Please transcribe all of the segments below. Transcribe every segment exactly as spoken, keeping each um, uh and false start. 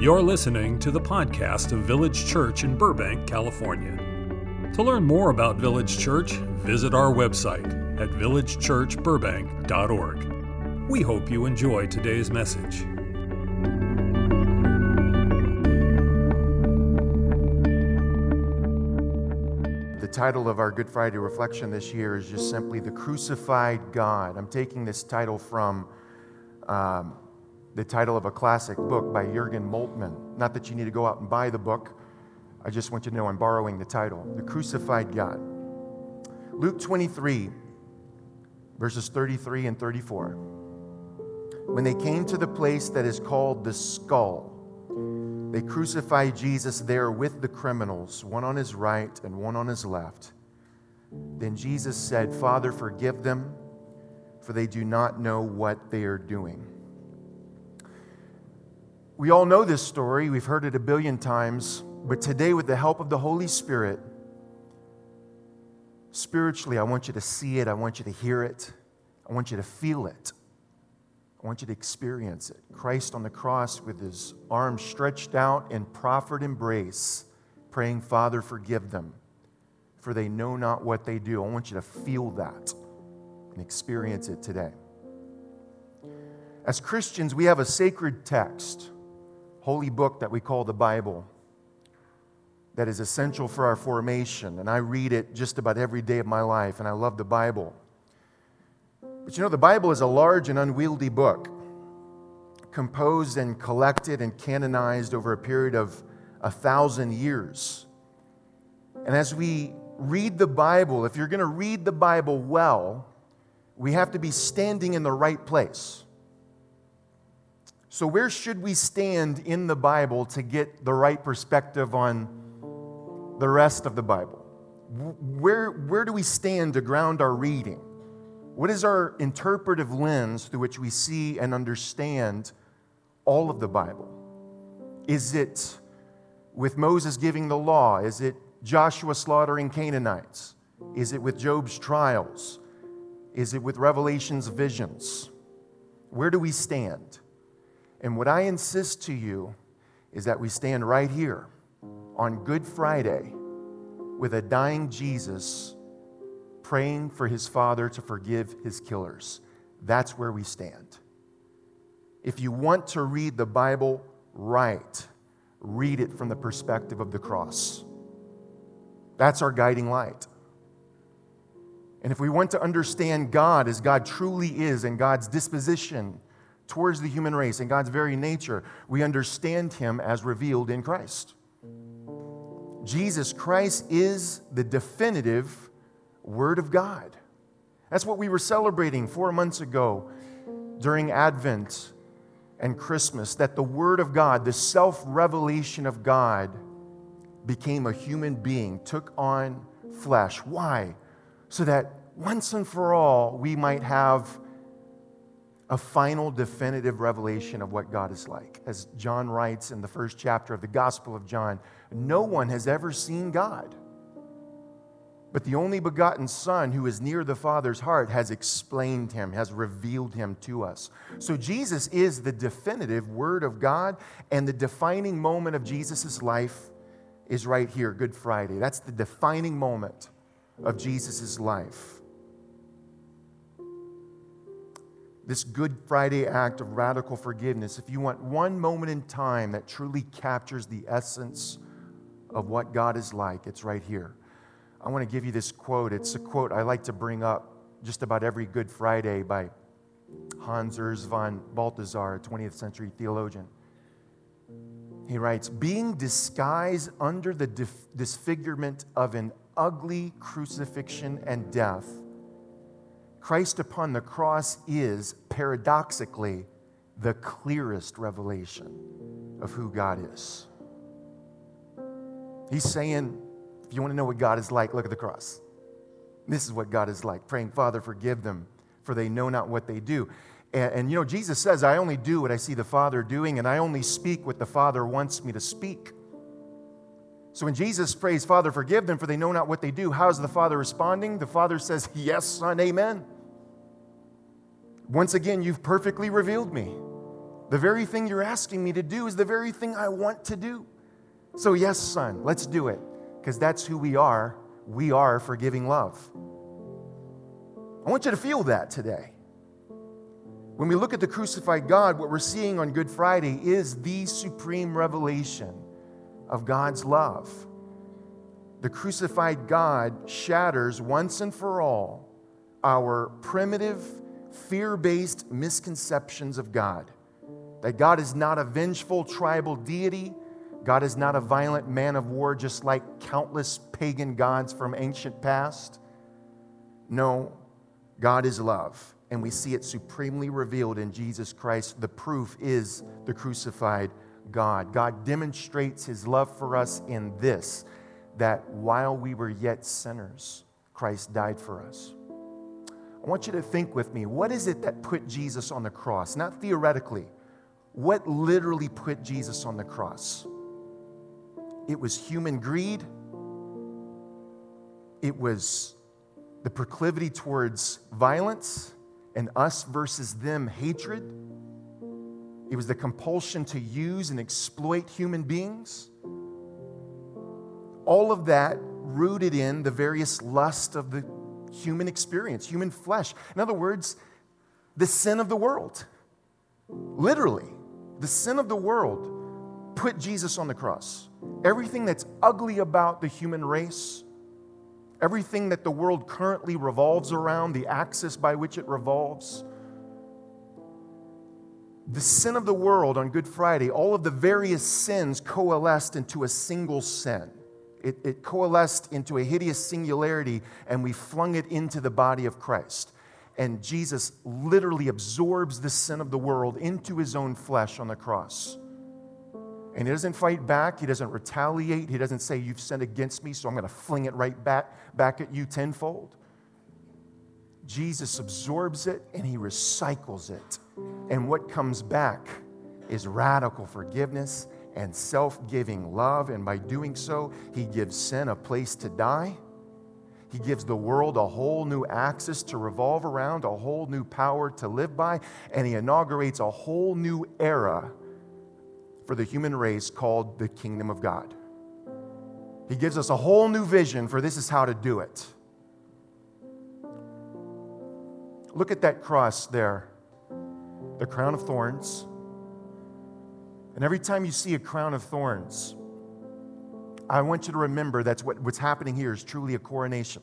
You're listening to the podcast of Village Church in Burbank, California. To learn more about Village Church, visit our website at village church burbank dot org. We hope you enjoy today's message. The title of our Good Friday reflection this year is just simply The Crucified God. I'm taking this title from um, the title of a classic book by Jürgen Moltmann. Not that you need to go out and buy the book. I just want you to know I'm borrowing the title, The Crucified God. Luke twenty-three, verses thirty-three and thirty-four. When they came to the place that is called the Skull, they crucified Jesus there with the criminals, one on his right and one on his left. Then Jesus said, "Father, forgive them, for they do not know what they are doing." We all know this story. We've heard it a billion times. But today, with the help of the Holy Spirit, spiritually, I want you to see it. I want you to hear it. I want you to feel it. I want you to experience it. Christ on the cross with his arms stretched out in proffered embrace, praying, "Father, forgive them, for they know not what they do." I want you to feel that and experience it today. As Christians, we have a sacred text, holy book that we call the Bible, that is essential for our formation. And I read it just about every day of my life, and I love the Bible. But you know, the Bible is a large and unwieldy book, composed and collected and canonized over a period of a thousand years. And as we read the Bible, if you're going to read the Bible well, we have to be standing in the right place. So where should we stand in the Bible to get the right perspective on the rest of the Bible? Where, where do we stand to ground our reading? What is our interpretive lens through which we see and understand all of the Bible? Is it with Moses giving the law? Is it Joshua slaughtering Canaanites? Is it with Job's trials? Is it with Revelation's visions? Where do we stand? And what I insist to you is that we stand right here on Good Friday with a dying Jesus praying for his Father to forgive his killers. That's where we stand. If you want to read the Bible right, read it from the perspective of the cross. That's our guiding light. And if we want to understand God as God truly is and God's disposition towards the human race and God's very nature, we understand him as revealed in Christ. Jesus Christ is the definitive Word of God. That's what we were celebrating four months ago during Advent and Christmas, that the Word of God, the self-revelation of God, became a human being, took on flesh. Why? So that once and for all, we might have a final definitive revelation of what God is like. As John writes in the first chapter of the Gospel of John, no one has ever seen God, but the only begotten Son, who is near the Father's heart, has explained him, has revealed him to us. So Jesus is the definitive Word of God, and the defining moment of Jesus' life is right here, Good Friday. That's the defining moment of Jesus' life. This Good Friday act of radical forgiveness, if you want one moment in time that truly captures the essence of what God is like, it's right here. I want to give you this quote. It's a quote I like to bring up just about every Good Friday by Hans Urs von Balthasar, a twentieth century theologian. He writes, "Being disguised under the dif- disfigurement of an ugly crucifixion and death, Christ upon the cross is, paradoxically, the clearest revelation of who God is." He's saying, if you want to know what God is like, look at the cross. This is what God is like, praying, "Father, forgive them, for they know not what they do." And, and you know, Jesus says, "I only do what I see the Father doing, and I only speak what the Father wants me to speak." So when Jesus prays, "Father, forgive them, for they know not what they do," how's the Father responding? The Father says, "Yes, Son, amen. Once again, you've perfectly revealed me. The very thing you're asking me to do is the very thing I want to do. So yes, son, let's do it, because that's who we are. We are forgiving love. I want you to feel that today. When we look at the crucified God, what we're seeing on Good Friday is the supreme revelation of God's love. The crucified God shatters once and for all our primitive, fear-based misconceptions of God. That God is not a vengeful tribal deity. God is not a violent man of war just like countless pagan gods from ancient past. No, God is love. And we see it supremely revealed in Jesus Christ. The proof is the crucified God. God demonstrates his love for us in this, that while we were yet sinners, Christ died for us. I want you to think with me, what is it that put Jesus on the cross? Not theoretically. What literally put Jesus on the cross? It was human greed. It was the proclivity towards violence and us versus them hatred. It was the compulsion to use and exploit human beings. All of that rooted in the various lust of the human experience, human flesh. In other words, the sin of the world. Literally, the sin of the world put Jesus on the cross. Everything that's ugly about the human race, everything that the world currently revolves around, the axis by which it revolves, the sin of the world on Good Friday, all of the various sins coalesced into a single sin. It, it coalesced into a hideous singularity, and we flung it into the body of Christ. And Jesus literally absorbs the sin of the world into his own flesh on the cross. And he doesn't fight back. He doesn't retaliate. He doesn't say, you've sinned against me, so I'm going to fling it right back, back at you tenfold. Jesus absorbs it and he recycles it. And what comes back is radical forgiveness and self-giving love. And by doing so, he gives sin a place to die. He gives the world a whole new axis to revolve around, a whole new power to live by, and he inaugurates a whole new era for the human race called the kingdom of God. He gives us a whole new vision for this is how to do it. Look at that cross there, the crown of thorns. And every time you see a crown of thorns, I want you to remember that's what, what's happening here is truly a coronation.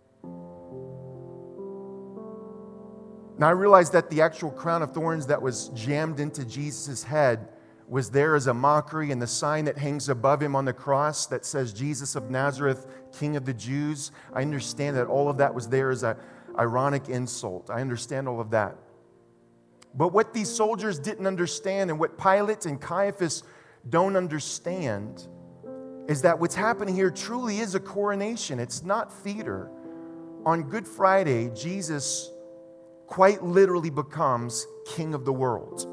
Now I realize that the actual crown of thorns that was jammed into Jesus' head was there as a mockery, and the sign that hangs above him on the cross that says Jesus of Nazareth, King of the Jews. I understand that all of that was there as an ironic insult. I understand all of that. But what these soldiers didn't understand, and what Pilate and Caiaphas don't understand, is that what's happening here truly is a coronation. It's not theater. On Good Friday, Jesus quite literally becomes King of the world.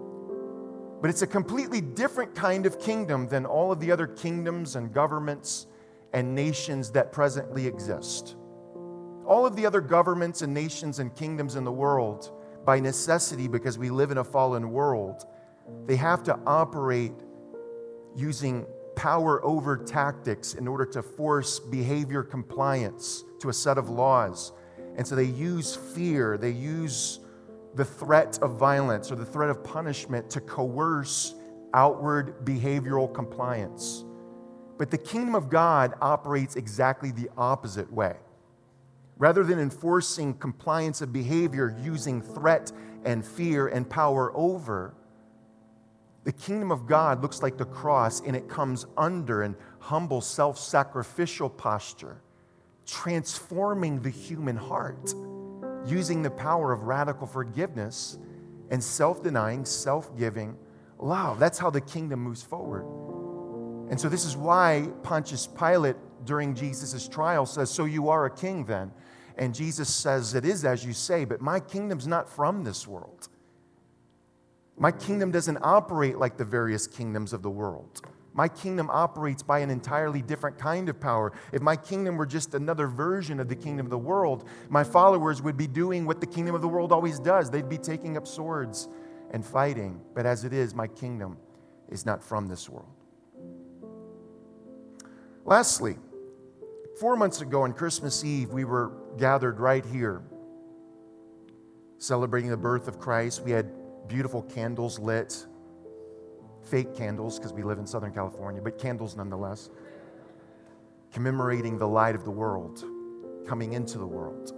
But it's a completely different kind of kingdom than all of the other kingdoms and governments and nations that presently exist. All of the other governments and nations and kingdoms in the world, by necessity, because we live in a fallen world, they have to operate using power over tactics in order to force behavior compliance to a set of laws. And so they use fear, they use the threat of violence or the threat of punishment to coerce outward behavioral compliance. But the kingdom of God operates exactly the opposite way. Rather than enforcing compliance of behavior using threat and fear and power over, the kingdom of God looks like the cross, and it comes under an humble self-sacrificial posture, transforming the human heart, using the power of radical forgiveness and self-denying, self-giving love. That's how the kingdom moves forward. And so this is why Pontius Pilate, during Jesus' trial, says, so you are a king then. And Jesus says, it is as you say, but my kingdom's not from this world. My kingdom doesn't operate like the various kingdoms of the world. My kingdom operates by an entirely different kind of power. If my kingdom were just another version of the kingdom of the world, my followers would be doing what the kingdom of the world always does. They'd be taking up swords and fighting, but as it is, my kingdom is not from this world. Lastly, four months ago on Christmas Eve, we were gathered right here, celebrating the birth of Christ. We had beautiful candles lit, fake candles because we live in Southern California, but candles nonetheless, commemorating the light of the world coming into the world.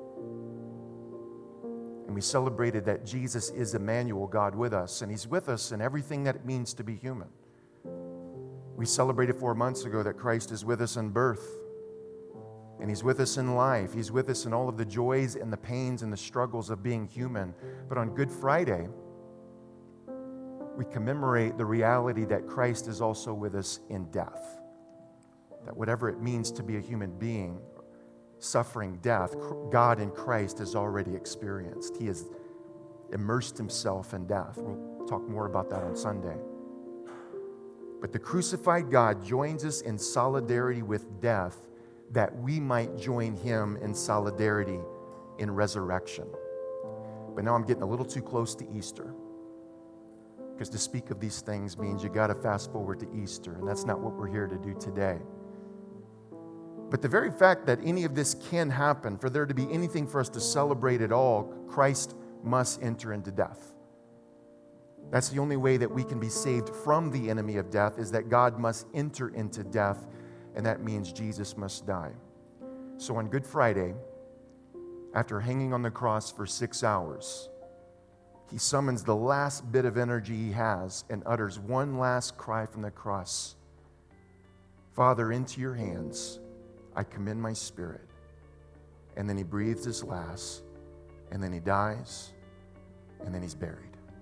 And we celebrated that Jesus is Emmanuel, God with us, and He's with us in everything that it means to be human. We celebrated four months ago that Christ is with us in birth, and He's with us in life. He's with us in all of the joys and the pains and the struggles of being human. But on Good Friday, we commemorate the reality that Christ is also with us in death. That whatever it means to be a human being, suffering death, God in Christ has already experienced. He has immersed Himself in death. We'll talk more about that on Sunday. But the crucified God joins us in solidarity with death that we might join Him in solidarity in resurrection. But now I'm getting a little too close to Easter, because to speak of these things means you got to fast forward to Easter, and that's not what we're here to do today. But the very fact that any of this can happen, for there to be anything for us to celebrate at all, Christ must enter into death. That's the only way that we can be saved from the enemy of death, is that God must enter into death, and that means Jesus must die. So on Good Friday, after hanging on the cross for six hours, He summons the last bit of energy He has and utters one last cry from the cross. Father, into your hands I commend my spirit. And then He breathes His last, and then He dies, and then He's buried.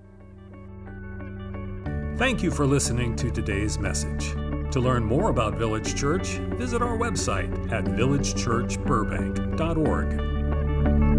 Thank you for listening to today's message. To learn more about Village Church, visit our website at village church burbank dot org.